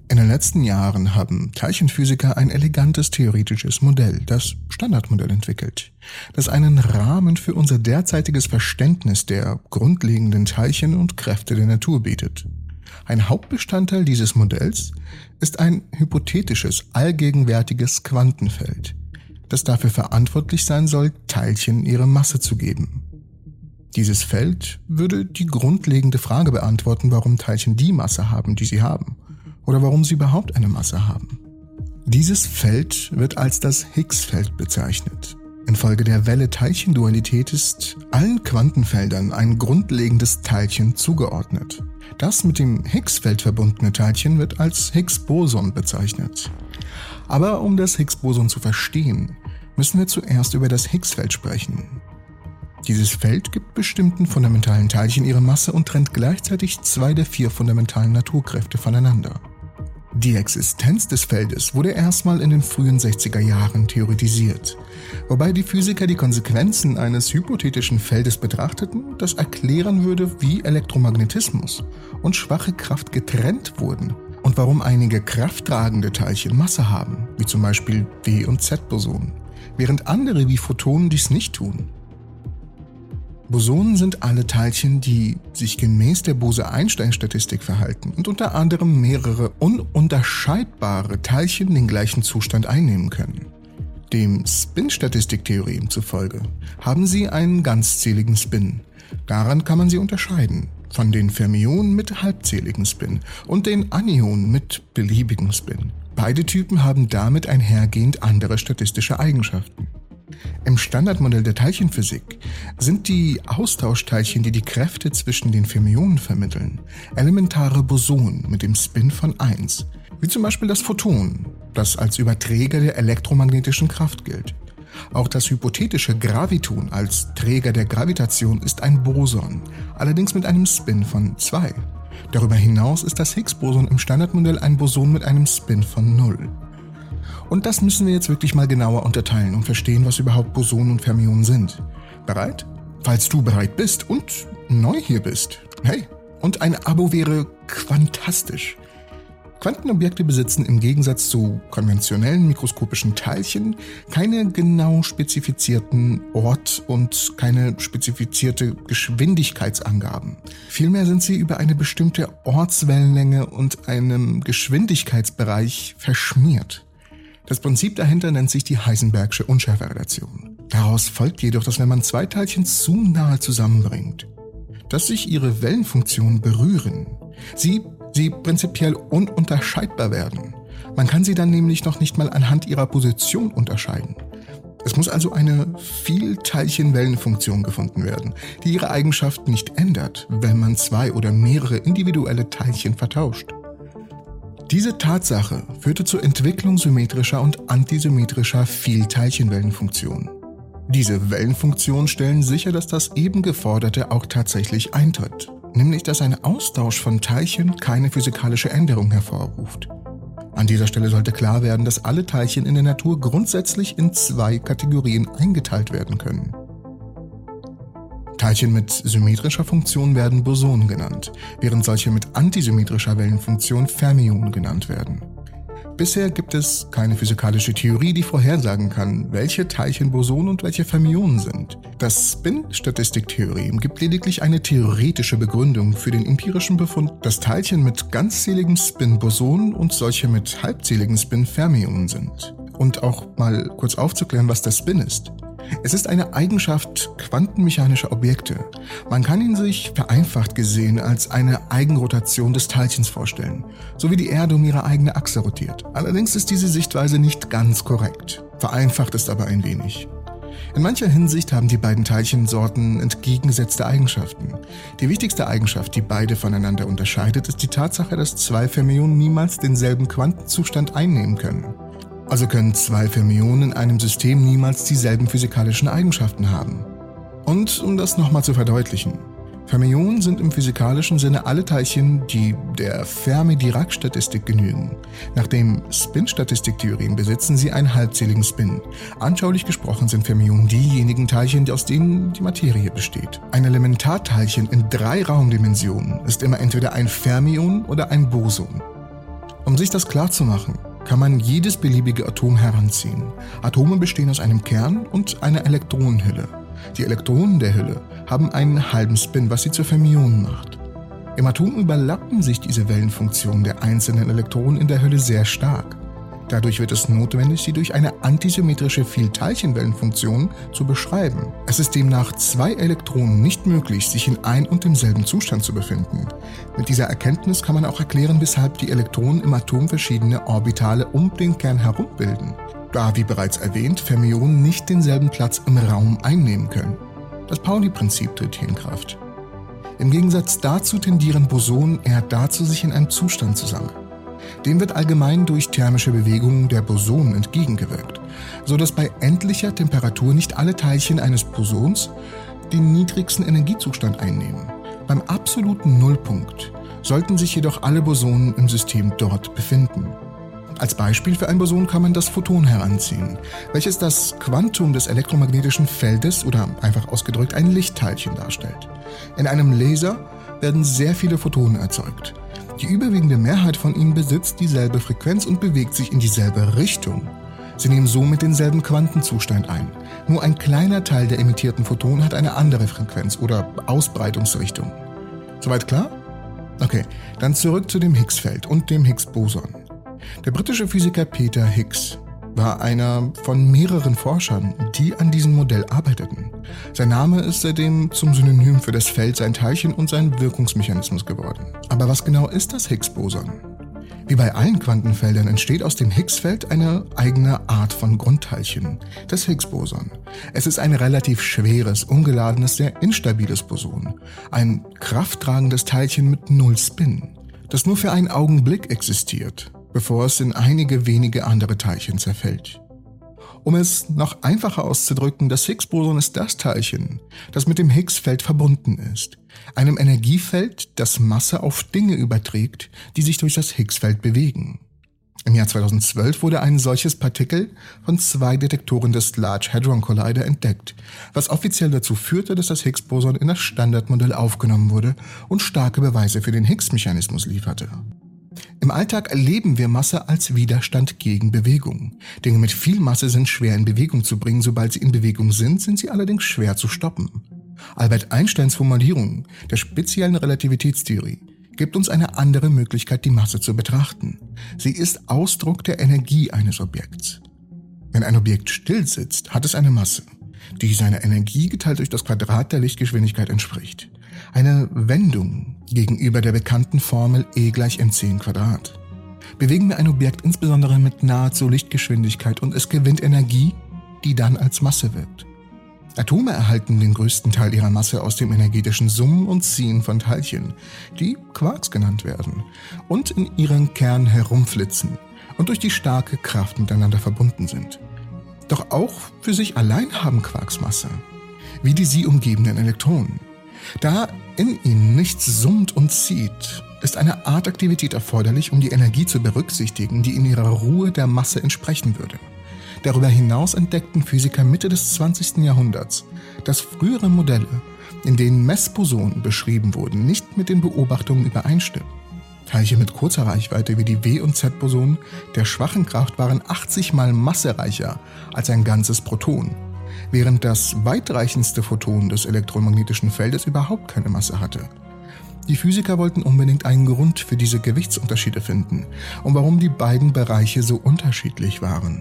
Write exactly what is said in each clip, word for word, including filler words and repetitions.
In den letzten Jahren haben Teilchenphysiker ein elegantes theoretisches Modell, das Standardmodell, entwickelt, das einen Rahmen für unser derzeitiges Verständnis der grundlegenden Teilchen und Kräfte der Natur bietet. Ein Hauptbestandteil dieses Modells ist ein hypothetisches, allgegenwärtiges Quantenfeld, das dafür verantwortlich sein soll, Teilchen ihre Masse zu geben. Dieses Feld würde die grundlegende Frage beantworten, warum Teilchen die Masse haben, die sie haben, oder warum sie überhaupt eine Masse haben. Dieses Feld wird als das Higgs-Feld bezeichnet. Infolge der Welle-Teilchen-Dualität ist allen Quantenfeldern ein grundlegendes Teilchen zugeordnet. Das mit dem Higgs-Feld verbundene Teilchen wird als Higgs-Boson bezeichnet. Aber um das Higgs-Boson zu verstehen, müssen wir zuerst über das Higgs-Feld sprechen. Dieses Feld gibt bestimmten fundamentalen Teilchen ihre Masse und trennt gleichzeitig zwei der vier fundamentalen Naturkräfte voneinander. Die Existenz des Feldes wurde erstmal in den frühen sechziger Jahren theoretisiert, wobei die Physiker die Konsequenzen eines hypothetischen Feldes betrachteten, das erklären würde, wie Elektromagnetismus und schwache Kraft getrennt wurden und warum einige krafttragende Teilchen Masse haben, wie zum Beispiel W- und Z-Bosonen, während andere wie Photonen dies nicht tun. Bosonen sind alle Teilchen, die sich gemäß der Bose-Einstein-Statistik verhalten und unter anderem mehrere ununterscheidbare Teilchen den gleichen Zustand einnehmen können. Dem Spin-Statistik-Theorem zufolge haben sie einen ganzzähligen Spin. Daran kann man sie unterscheiden von den Fermionen mit halbzähligen Spin und den Anionen mit beliebigem Spin. Beide Typen haben damit einhergehend andere statistische Eigenschaften. Im Standardmodell der Teilchenphysik sind die Austauschteilchen, die die Kräfte zwischen den Fermionen vermitteln, elementare Bosonen mit dem Spin von eins, wie zum Beispiel das Photon, das als Überträger der elektromagnetischen Kraft gilt. Auch das hypothetische Graviton als Träger der Gravitation ist ein Boson, allerdings mit einem Spin von zwei. Darüber hinaus ist das Higgs-Boson im Standardmodell ein Boson mit einem Spin von null. Und das müssen wir jetzt wirklich mal genauer unterteilen und verstehen, was überhaupt Bosonen und Fermionen sind. Bereit? Falls du bereit bist und neu hier bist, hey, und ein Abo wäre quantastisch. Quantenobjekte besitzen im Gegensatz zu konventionellen mikroskopischen Teilchen keine genau spezifizierten Ort- und keine spezifizierte Geschwindigkeitsangaben. Vielmehr sind sie über eine bestimmte Ortswellenlänge und einem Geschwindigkeitsbereich verschmiert. Das Prinzip dahinter nennt sich die Heisenbergsche Unschärferelation. Daraus folgt jedoch, dass wenn man zwei Teilchen zu nahe zusammenbringt, dass sich ihre Wellenfunktionen berühren, sie, sie prinzipiell ununterscheidbar werden. Man kann sie dann nämlich noch nicht mal anhand ihrer Position unterscheiden. Es muss also eine Vielteilchen-Wellenfunktion gefunden werden, die ihre Eigenschaften nicht ändert, wenn man zwei oder mehrere individuelle Teilchen vertauscht. Diese Tatsache führte zur Entwicklung symmetrischer und antisymmetrischer Vielteilchenwellenfunktionen. Diese Wellenfunktionen stellen sicher, dass das eben Geforderte auch tatsächlich eintritt, nämlich dass ein Austausch von Teilchen keine physikalische Änderung hervorruft. An dieser Stelle sollte klar werden, dass alle Teilchen in der Natur grundsätzlich in zwei Kategorien eingeteilt werden können. Teilchen mit symmetrischer Funktion werden Bosonen genannt, während solche mit antisymmetrischer Wellenfunktion Fermionen genannt werden. Bisher gibt es keine physikalische Theorie, die vorhersagen kann, welche Teilchen Bosonen und welche Fermionen sind. Das Spin-Statistik-Theorem gibt lediglich eine theoretische Begründung für den empirischen Befund, dass Teilchen mit ganzzähligem Spin Bosonen und solche mit halbzähligem Spin Fermionen sind. Und auch mal kurz aufzuklären, was der Spin ist. Es ist eine Eigenschaft quantenmechanischer Objekte. Man kann ihn sich vereinfacht gesehen als eine Eigenrotation des Teilchens vorstellen, so wie die Erde um ihre eigene Achse rotiert. Allerdings ist diese Sichtweise nicht ganz korrekt. Vereinfacht ist aber ein wenig. In mancher Hinsicht haben die beiden Teilchensorten entgegengesetzte Eigenschaften. Die wichtigste Eigenschaft, die beide voneinander unterscheidet, ist die Tatsache, dass zwei Fermionen niemals denselben Quantenzustand einnehmen können. Also können zwei Fermionen in einem System niemals dieselben physikalischen Eigenschaften haben. Und um das nochmal zu verdeutlichen, Fermionen sind im physikalischen Sinne alle Teilchen, die der Fermi-Dirac-Statistik genügen. Nach dem Spin-Statistik-Theorem besitzen sie einen halbzähligen Spin. Anschaulich gesprochen sind Fermionen diejenigen Teilchen, aus denen die Materie besteht. Ein Elementarteilchen in drei Raumdimensionen ist immer entweder ein Fermion oder ein Boson. Um sich das klarzumachen, kann man jedes beliebige Atom heranziehen. Atome bestehen aus einem Kern und einer Elektronenhülle. Die Elektronen der Hülle haben einen halben Spin, was sie zur Fermion macht. Im Atom überlappen sich diese Wellenfunktionen der einzelnen Elektronen in der Hülle sehr stark. Dadurch wird es notwendig, sie durch eine antisymmetrische Vielteilchenwellenfunktion zu beschreiben. Es ist demnach zwei Elektronen nicht möglich, sich in ein und demselben Zustand zu befinden. Mit dieser Erkenntnis kann man auch erklären, weshalb die Elektronen im Atom verschiedene Orbitale um den Kern herum bilden, da, wie bereits erwähnt, Fermionen nicht denselben Platz im Raum einnehmen können. Das Pauli-Prinzip tritt hier in Kraft. Im Gegensatz dazu tendieren Bosonen eher dazu, sich in einem Zustand zu sammeln. Dem wird allgemein durch thermische Bewegungen der Bosonen entgegengewirkt, so dass bei endlicher Temperatur nicht alle Teilchen eines Bosons den niedrigsten Energiezustand einnehmen. Beim absoluten Nullpunkt sollten sich jedoch alle Bosonen im System dort befinden. Als Beispiel für ein Boson kann man das Photon heranziehen, welches das Quantum des elektromagnetischen Feldes oder einfach ausgedrückt ein Lichtteilchen darstellt. In einem Laser werden sehr viele Photonen erzeugt. Die überwiegende Mehrheit von ihnen besitzt dieselbe Frequenz und bewegt sich in dieselbe Richtung. Sie nehmen somit denselben Quantenzustand ein. Nur ein kleiner Teil der emittierten Photonen hat eine andere Frequenz oder Ausbreitungsrichtung. Soweit klar? Okay, dann zurück zu dem Higgs-Feld und dem Higgs-Boson. Der britische Physiker Peter Higgs war einer von mehreren Forschern, die an diesem Modell arbeiteten. Sein Name ist seitdem zum Synonym für das Feld, sein Teilchen und sein Wirkungsmechanismus geworden. Aber was genau ist das Higgs-Boson? Wie bei allen Quantenfeldern entsteht aus dem Higgs-Feld eine eigene Art von Grundteilchen, das Higgs-Boson. Es ist ein relativ schweres, ungeladenes, sehr instabiles Boson, ein krafttragendes Teilchen mit null Spin, das nur für einen Augenblick existiert, bevor es in einige wenige andere Teilchen zerfällt. Um es noch einfacher auszudrücken, das Higgs-Boson ist das Teilchen, das mit dem Higgs-Feld verbunden ist, einem Energiefeld, das Masse auf Dinge überträgt, die sich durch das Higgs-Feld bewegen. Im Jahr zweitausendzwölf wurde ein solches Partikel von zwei Detektoren des Large Hadron Collider entdeckt, was offiziell dazu führte, dass das Higgs-Boson in das Standardmodell aufgenommen wurde und starke Beweise für den Higgs-Mechanismus lieferte. Im Alltag erleben wir Masse als Widerstand gegen Bewegung. Dinge mit viel Masse sind schwer in Bewegung zu bringen, sobald sie in Bewegung sind, sind sie allerdings schwer zu stoppen. Albert Einsteins Formulierung der speziellen Relativitätstheorie gibt uns eine andere Möglichkeit, die Masse zu betrachten. Sie ist Ausdruck der Energie eines Objekts. Wenn ein Objekt still sitzt, hat es eine Masse, die seiner Energie geteilt durch das Quadrat der Lichtgeschwindigkeit entspricht. Eine Wendung gegenüber der bekannten Formel E gleich mc im Quadrat. Bewegen wir ein Objekt insbesondere mit nahezu Lichtgeschwindigkeit und es gewinnt Energie, die dann als Masse wirkt. Atome erhalten den größten Teil ihrer Masse aus dem energetischen Summen und Ziehen von Teilchen, die Quarks genannt werden, und in ihren Kern herumflitzen und durch die starke Kraft miteinander verbunden sind. Doch auch für sich allein haben Quarks Masse, wie die sie umgebenden Elektronen. Da in ihnen nichts summt und zieht, ist eine Art Aktivität erforderlich, um die Energie zu berücksichtigen, die in ihrer Ruhe der Masse entsprechen würde. Darüber hinaus entdeckten Physiker Mitte des zwanzigsten Jahrhunderts, dass frühere Modelle, in denen Messbosonen beschrieben wurden, nicht mit den Beobachtungen übereinstimmen. Teilchen mit kurzer Reichweite wie die W- und Z-Bosonen der schwachen Kraft waren achtzig mal massereicher als ein ganzes Proton, während das weitreichendste Photon des elektromagnetischen Feldes überhaupt keine Masse hatte. Die Physiker wollten unbedingt einen Grund für diese Gewichtsunterschiede finden und warum die beiden Bereiche so unterschiedlich waren.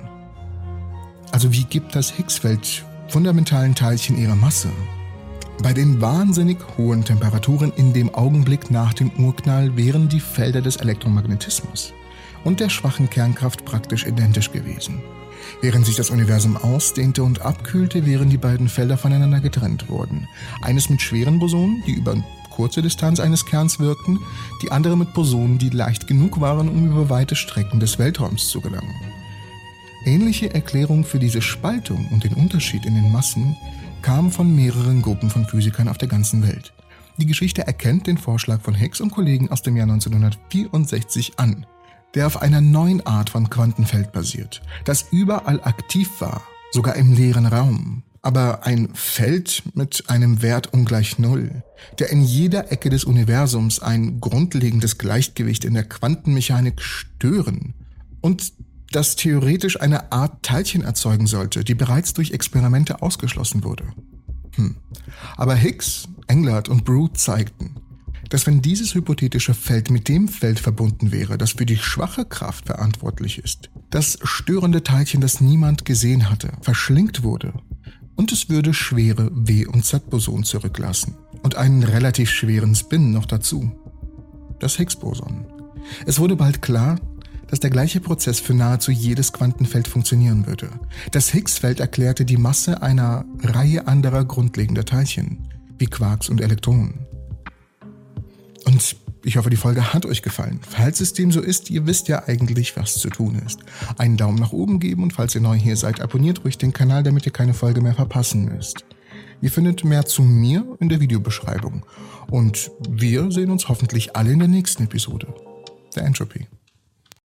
Also wie gibt das Higgsfeld fundamentalen Teilchen ihre Masse? Bei den wahnsinnig hohen Temperaturen in dem Augenblick nach dem Urknall wären die Felder des Elektromagnetismus und der schwachen Kernkraft praktisch identisch gewesen. Während sich das Universum ausdehnte und abkühlte, wären die beiden Felder voneinander getrennt worden. Eines mit schweren Bosonen, die über kurze Distanz eines Kerns wirkten, die andere mit Bosonen, die leicht genug waren, um über weite Strecken des Weltraums zu gelangen. Ähnliche Erklärungen für diese Spaltung und den Unterschied in den Massen kamen von mehreren Gruppen von Physikern auf der ganzen Welt. Die Geschichte erkennt den Vorschlag von Higgs und Kollegen aus dem Jahr neunzehnhundertvierundsechzig an, der auf einer neuen Art von Quantenfeld basiert, das überall aktiv war, sogar im leeren Raum, Aber ein Feld mit einem Wert ungleich Null, der in jeder Ecke des Universums ein grundlegendes Gleichgewicht in der Quantenmechanik stören und das theoretisch eine Art Teilchen erzeugen sollte, die bereits durch Experimente ausgeschlossen wurde. Hm. Aber Higgs, Englert und Brood zeigten, dass wenn dieses hypothetische Feld mit dem Feld verbunden wäre, das für die schwache Kraft verantwortlich ist, das störende Teilchen, das niemand gesehen hatte, verschlingt wurde und es würde schwere W- und Z-Boson zurücklassen und einen relativ schweren Spin noch dazu. Das Higgs-Boson. Es wurde bald klar, dass der gleiche Prozess für nahezu jedes Quantenfeld funktionieren würde. Das Higgs-Feld erklärte die Masse einer Reihe anderer grundlegender Teilchen, wie Quarks und Elektronen. Und ich hoffe, die Folge hat euch gefallen. Falls es dem so ist, ihr wisst ja eigentlich, was zu tun ist. Einen Daumen nach oben geben und falls ihr neu hier seid, abonniert ruhig den Kanal, damit ihr keine Folge mehr verpassen müsst. Ihr findet mehr zu mir in der Videobeschreibung. Und wir sehen uns hoffentlich alle in der nächsten Episode der Entropy.